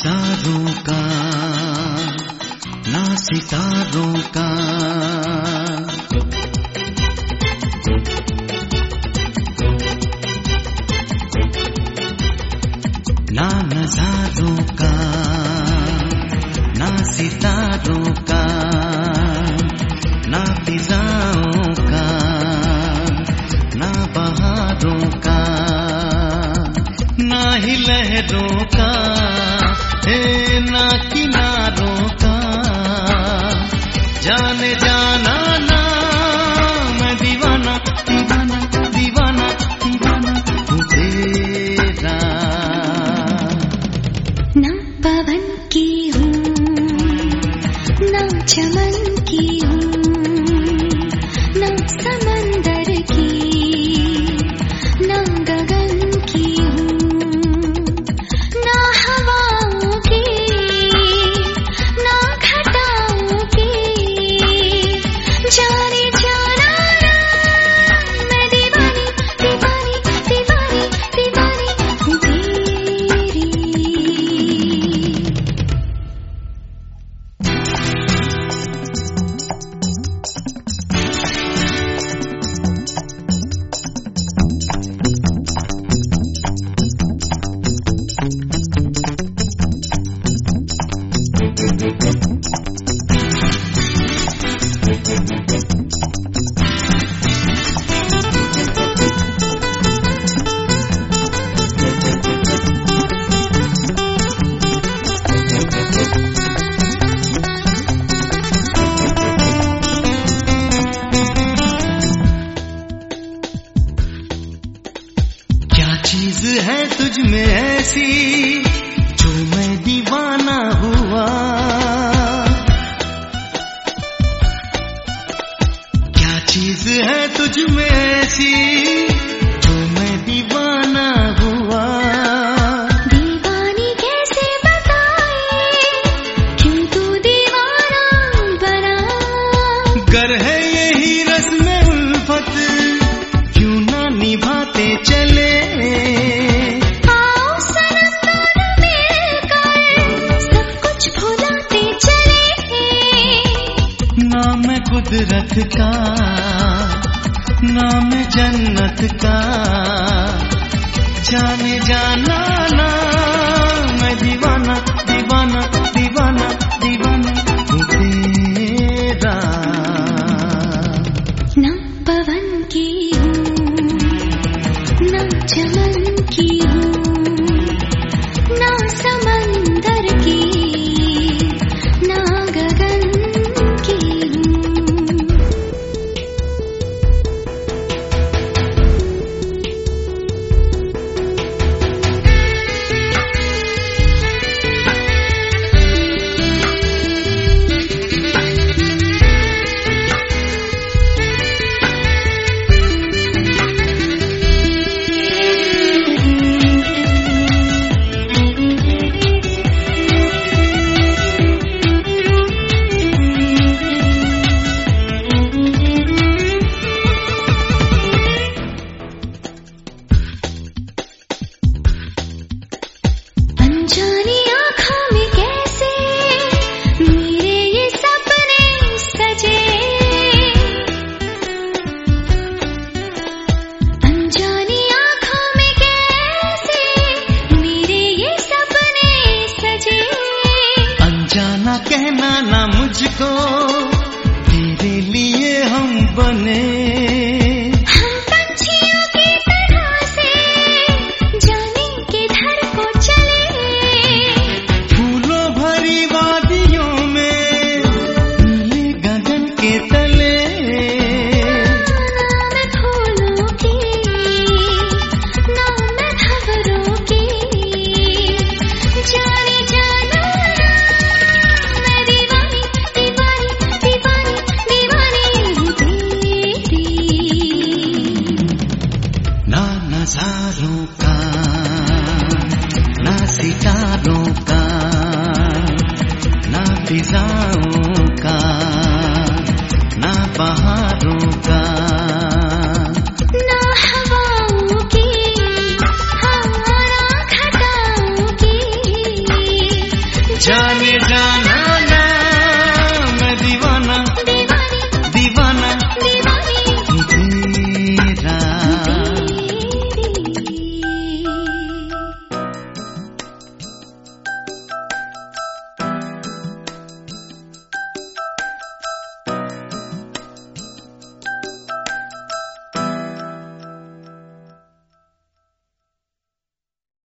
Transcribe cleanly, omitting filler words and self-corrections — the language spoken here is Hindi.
नजारों का ना सितारों का, ना नजारों का ना सितारों का, ना फिजाओं का ना बहारों का, ना ही लहरों का ना किनारों का, जाने जाना ना मैं दीवाना दीवाना दीवाना दीवाना हूँ तेरा। ना पवन की हूँ ना चमन की हूँ, ना समंदर की ना गगन की हूँ, ना हवाओं की ना घटाओं की, जाने जाना मैं दीवानी दीवानी दीवानी दीवानी हूँ तेरी। चीज है तुझ में ऐसी जो मैं दीवाना हुआ, क्या चीज है तुझ में ऐसी जो मैं दीवाना हुआ। दीवानी कैसे बताए क्यों तू दीवाना बना, गर है यही रस्म उल्फत क्यों ना निभाते चले। आओ सनम दोनों मिलकर सब कुछ भुलाते चले। नाम है कुदरत का नाम है जन्नत का, जाने जाना ना मैं दीवाना दीवाना दीवाना दीवाना हूँ तेरा। ना पवन की हूँ ना चमन की हूँ, ना समंदर की ना गगन की हूँ। अनजानी आँखों में कैसे मेरे ये सपने सजे, अनजानी आँखों में कैसे मेरे ये सपने सजे। अनजाना कहना ना मुझको तेरे लिए हम बने, हम पंछियों की तरह से जाने किधर को चले। फूलों भरी वादियों में नीले गगन के तले, ना मैं फूलों की ना मैं भंवरों की, जाने जाना मैं दीवानी दीवानी दीवानी दीवानी हूँ तेरी। ना नजारों का ना सितारों का ना फिजाओं का ना बहारों का,